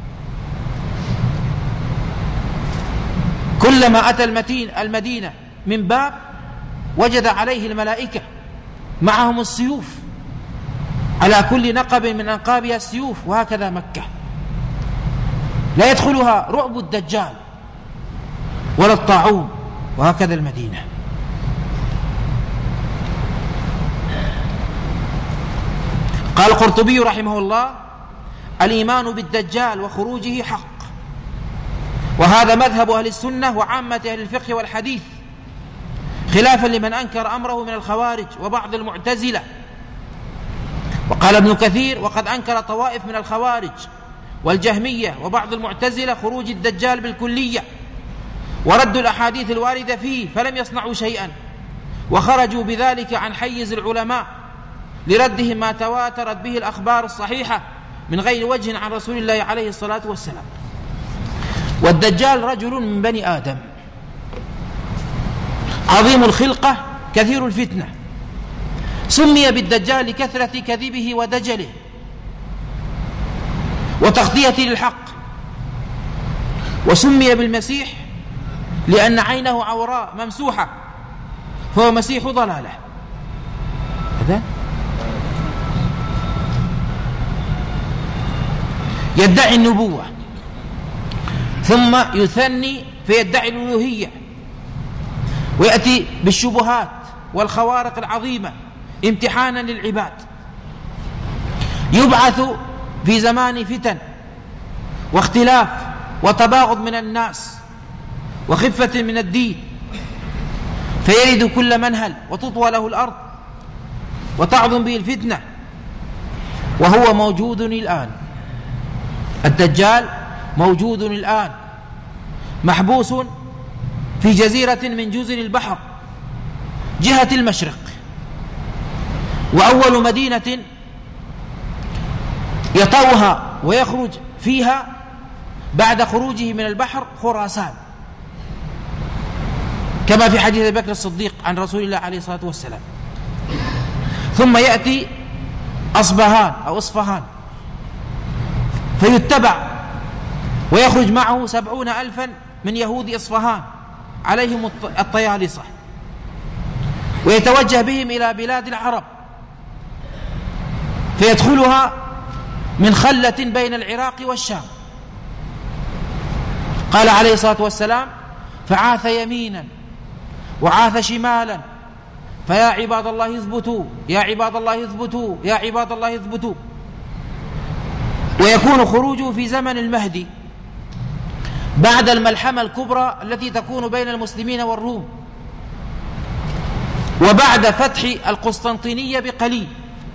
كلما أتى المدينة من باب وجد عليه الملائكة معهم السيوف، على كل نقب من أنقابها السيوف، وهكذا مكة. لا يدخلها رعب الدجال ولا الطاعون، وهكذا المدينة. قال القرطبي رحمه الله: الإيمان بالدجال وخروجه حق، وهذا مذهب أهل السنة وعامة أهل الفقه والحديث، خلافا لمن أنكر أمره من الخوارج وبعض المعتزلة. وقال ابن كثير: وقد أنكر طوائف من الخوارج والجهمية وبعض المعتزلة خروج الدجال بالكلية، وردوا الأحاديث الواردة فيه فلم يصنعوا شيئا، وخرجوا بذلك عن حيز العلماء لردهم ما تواترت به الأخبار الصحيحة من غير وجه عن رسول الله عليه الصلاة والسلام. والدجال رجل من بني آدم عظيم الخلقة كثير الفتنة، سمي بالدجال لكثرة كذبه ودجله وتغطيته للحق، وسمي بالمسيح لأن عينه عوراء ممسوحة فهو مسيح ضلالة. هذا يدعي النبوة ثم يثني فيدعي الألوهية، ويأتي بالشبهات والخوارق العظيمة امتحانا للعباد. يبعث في زمان فتن واختلاف وتباغض من الناس وخفة من الدين، فيرد كل منهل وتطوى له الأرض وتعظم به الفتنة، وهو موجود الآن. الدجال موجود الآن، محبوس في جزيرة من جزر البحر جهة المشرق، وأول مدينة يطوها ويخرج فيها بعد خروجه من البحر خراسان، كما في حديث أبي بكر الصديق عن رسول الله عليه الصلاة والسلام. ثم يأتي أصبهان أو أصفهان فيتبع ويخرج معه سبعون ألفا من يهود أصفهان عليهم الطيالسة، ويتوجه بهم إلى بلاد العرب فيدخلها من خلة بين العراق والشام. قال عليه الصلاة والسلام: فعاث يمينا وعاث شمالا، فيا عباد الله اثبتوا، يا عباد الله اثبتوا، يا عباد الله اثبتوا. ويكون خروجه في زمن المهدي بعد الملحمة الكبرى التي تكون بين المسلمين والروم، وبعد فتح القسطنطينية بقليل،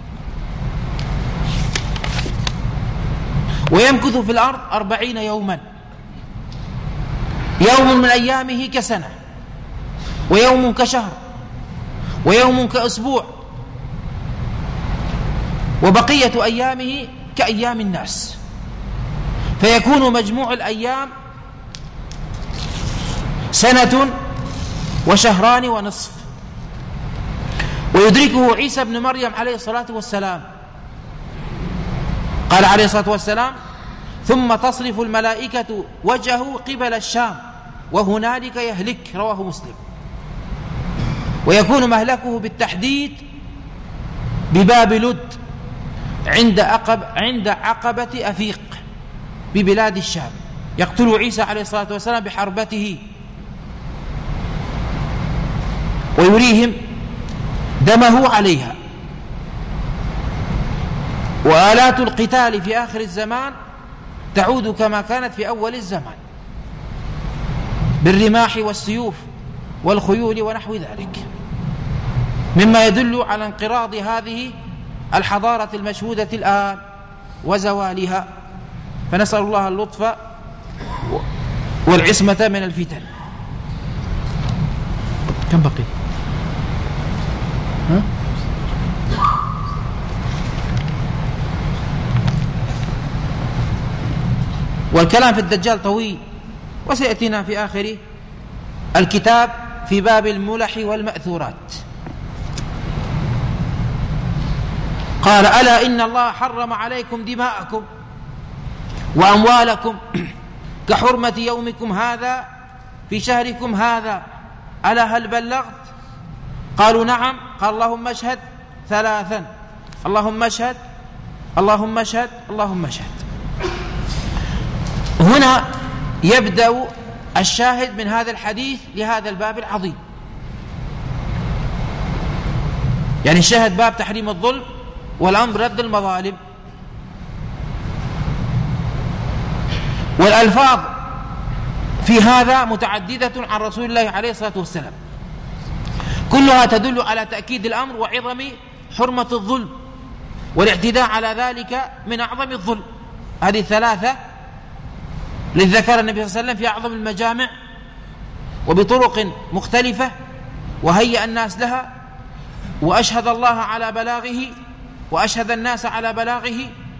ويمكث في الأرض أربعين يوما، يوم من أيامه كسنة، ويوم كشهر، ويوم كأسبوع، وبقية أيامه كأيام الناس، فيكون مجموع الأيام سنة وشهران ونصف. ويدركه عيسى بن مريم عليه الصلاة والسلام. قال عليه الصلاة والسلام: ثم تصرف الملائكة وجهه قبل الشام وهنالك يهلك، رواه مسلم. ويكون مهلكه بالتحديد بباب لد عند عقب عند عقبة أفيق ببلاد الشام، يقتل عيسى عليه الصلاة والسلام بحربته ويريهم دمه عليها. وآلات القتال في آخر الزمان تعود كما كانت في أول الزمان بالرماح والسيوف والخيول ونحو ذلك، مما يدل على انقراض هذه الحضارة المشهودة الآن وزوالها. فنسأل الله اللطف والعصمة من الفتن. كم بقي؟ ها؟ والكلام في الدجال طويل، وسيأتينا في آخر الكتاب في باب الملح والمأثورات. قال: ألا إن الله حرم عليكم دماءكم وأموالكم كحرمة يومكم هذا في شهركم هذا، ألا هل بلغت؟ قالوا: نعم. قال: اللهم اشهد ثلاثا، اللهم اشهد، اللهم اشهد، اللهم اشهد. هنا يبدأ الشاهد من هذا الحديث لهذا الباب العظيم. يعني الشاهد باب تحريم الظلم والأمر رد المظالم. والألفاظ في هذا متعددة عن رسول الله عليه الصلاة والسلام، كلها تدل على تأكيد الأمر وعظم حرمة الظلم والاعتداء على ذلك من أعظم الظلم. هذه الثلاثة للذكر النبي صلى الله عليه وسلم في أعظم المجامع وبطرق مختلفة، وهيأ الناس لها، وأشهد الله على بلاغه وأشهد الناس على بلاغه،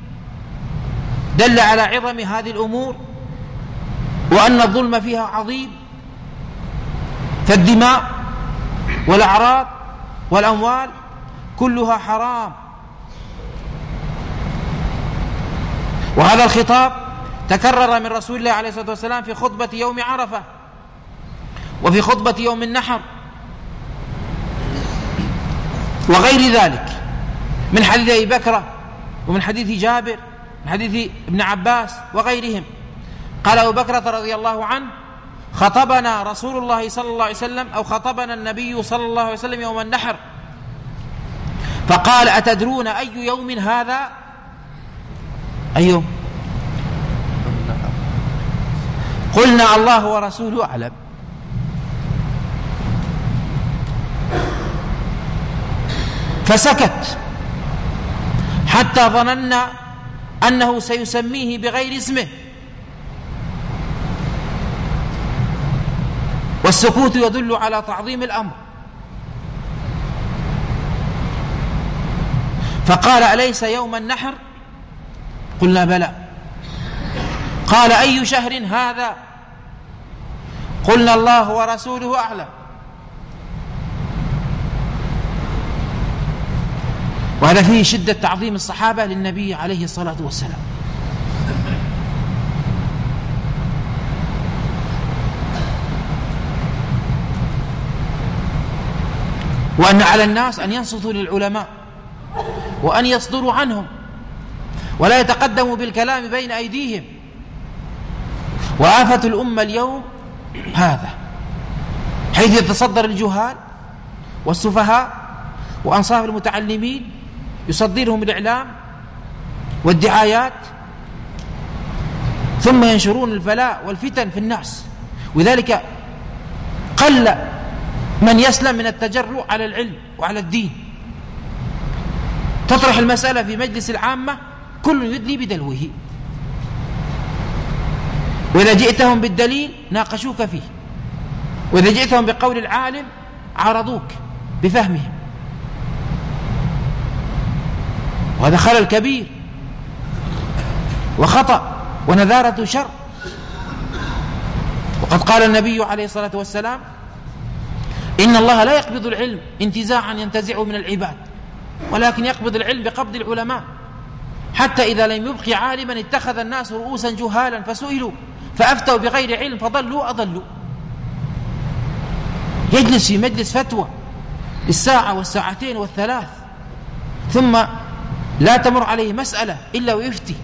دل على عظم هذه الأمور وأن الظلم فيها عظيم. فالدماء والأعراض والأموال كلها حرام. وهذا الخطاب تكرر من رسول الله عليه الصلاة والسلام في خطبة يوم عرفة وفي خطبة يوم النحر وغير ذلك من حديث أبي بكر ومن حديث جابر من حديث ابن عباس وغيرهم. قال أبو بكر رضي الله عنه: خطبنا رسول الله صلى الله عليه وسلم أو خطبنا النبي صلى الله عليه وسلم يوم النحر فقال: أتدرون أي يوم هذا؟ أي يوم؟ قلنا: الله ورسوله أعلم. فسكت حتى ظننا أنه سيسميه بغير اسمه، والسكوت يدل على تعظيم الأمر. فقال: أليس يوم النحر؟ قلنا: بلى. قال: أي شهر هذا؟ قلنا: الله ورسوله أعلم. وهذا فيه شدة تعظيم الصحابة للنبي عليه الصلاة والسلام. وأن على الناس أن ينصتوا للعلماء وأن يصدروا عنهم ولا يتقدموا بالكلام بين أيديهم. وآفة الأمة اليوم هذا، حيث يتصدر الجهال والسفهاء وأنصاف المتعلمين يصدرهم الإعلام والدعايات، ثم ينشرون البلاء والفتن في الناس. وذلك قل من يسلم من التجرؤ على العلم وعلى الدين. تطرح المسألة في مجلس العامة كل يدلي بدلوه، وإذا جئتهم بالدليل ناقشوك فيه، وإذا جئتهم بقول العالم عارضوك بفهمهم. وهذا خلل كبير وخطأ ونذارة شر. وقد قال النبي عليه الصلاة والسلام: إن الله لا يقبض العلم انتزاعا ينتزعه من العباد، ولكن يقبض العلم بقبض العلماء، حتى إذا لم يبق عالما اتخذ الناس رؤوسا جهالا فسئلوا فأفتوا بغير علم فضلوا أضلوا. يجلس في مجلس فتوى بالساعة والساعتين والثلاث، ثم لا تمر عليه مسألة إلا ويفتي،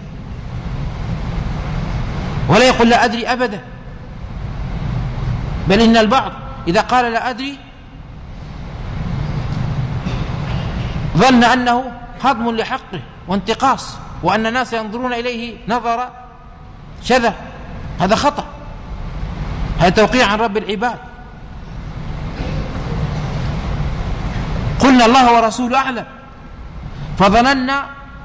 ولا يقول لا أدري أبدا. بل إن البعض إذا قال لا أدري ظن أنه هضم لحقه وانتقاص، وأن الناس ينظرون إليه نظر شذا. هذا خطأ، هذا توقيع عن رب العباد. قلنا: الله ورسوله أعلم. فظننا،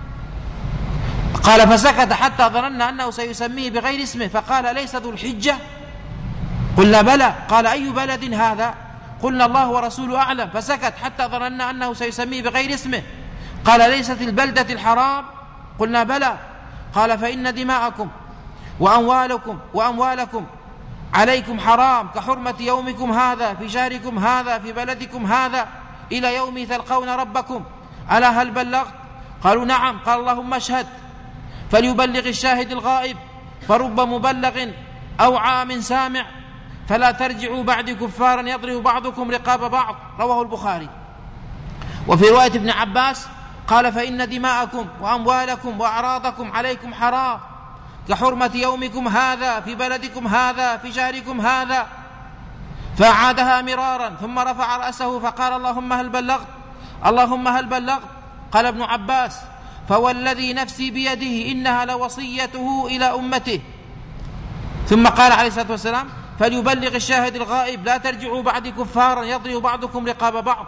قال: فسكت حتى ظننا أنه سيسميه بغير اسمه فقال: ليس ذو الحجة؟ قلنا: بلى. قال: أي بلد هذا؟ قلنا: الله ورسوله أعلم. فسكت حتى ظننا أنه سيسميه بغير اسمه. قال: ليست البلدة الحرام؟ قلنا: بلى. قال: فإن دماءكم وأموالكم وأموالكم عليكم حرام كحرمة يومكم هذا في شهركم هذا في بلدكم هذا إلى يوم تلقون ربكم. ألا هل بلغت؟ قالوا: نعم. قال: اللهم اشهد. فليبلغ الشاهد الغائب، فرب مبلغ أو عام سامع، فلا ترجعوا بعد كفارا يضرب بعضكم رقاب بعض. رواه البخاري. وفي رواية ابن عباس قال: فإن دماءكم وأموالكم وأعراضكم عليكم حرام كحرمة يومكم هذا في بلدكم هذا في شهركم هذا. فأعادها مرارا ثم رفع رأسه فقال اللهم هل بلغت اللهم هل بلغت. قال ابن عباس فوالذي نفسي بيده إنها لوصيته إلى أمته. ثم قال عليه الصلاة والسلام فليبلغ الشاهد الغائب لا ترجعوا بعد كفارا يضرب بعضكم رقاب بعض.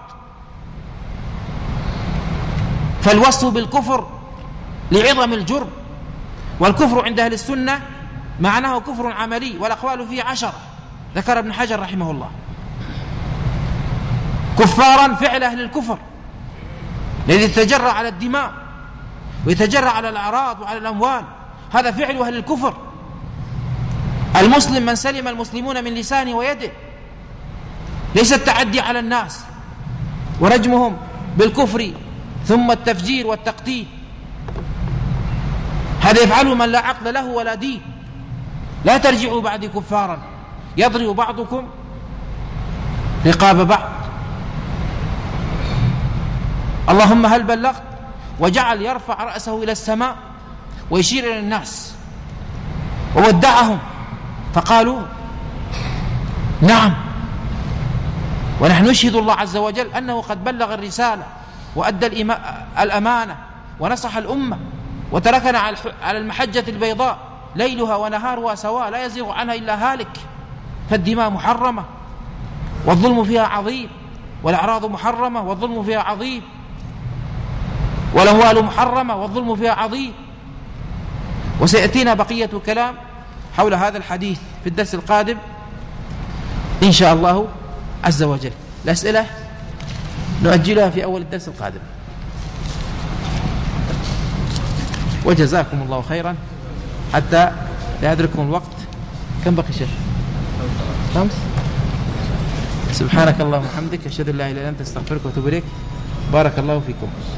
فالوصف بالكفر لعظم الجرم، والكفر عند أهل السنة معناه كفر عملي، والأقوال فيه عشرة ذكر ابن حجر رحمه الله. كفارا فعل أهل الكفر الذي يتجرأ على الدماء ويتجرأ على الأعراض وعلى الأموال، هذا فعل أهل الكفر. المسلم من سلم المسلمون من لسانه ويده، ليس التعدي على الناس ورجمهم بالكفر ثم التفجير والتقتيل، هذا يفعله من لا عقل له ولا دين. لا ترجعوا بعد كفارا يضرب بعضكم رقاب بعض. اللهم هل بلغت، وجعل يرفع رأسه إلى السماء ويشير إلى الناس وودعهم فقالوا نعم، ونحن نشهد الله عز وجل أنه قد بلغ الرسالة وأدى الأمانة ونصح الأمة وتركنا على المحجة البيضاء ليلها ونهارها سواء لا يزيغ عنها إلا هالك. فالدماء محرمة والظلم فيها عظيم، والأعراض محرمة والظلم فيها عظيم، والأموال محرمة والظلم فيها عظيم. وسيأتينا بقية كلام حول هذا الحديث في الدرس القادم إن شاء الله عز وجل. الأسئلة نؤجلها في أول الدرس القادم. وجزاكم الله خيرا حتى لا يدركم الوقت. كم بقي شيخ؟ خمس. سبحانك اللهم وبحمدك أشهد أن لا إله إلا أنت أستغفرك وأتوب إليك. بارك الله فيكم.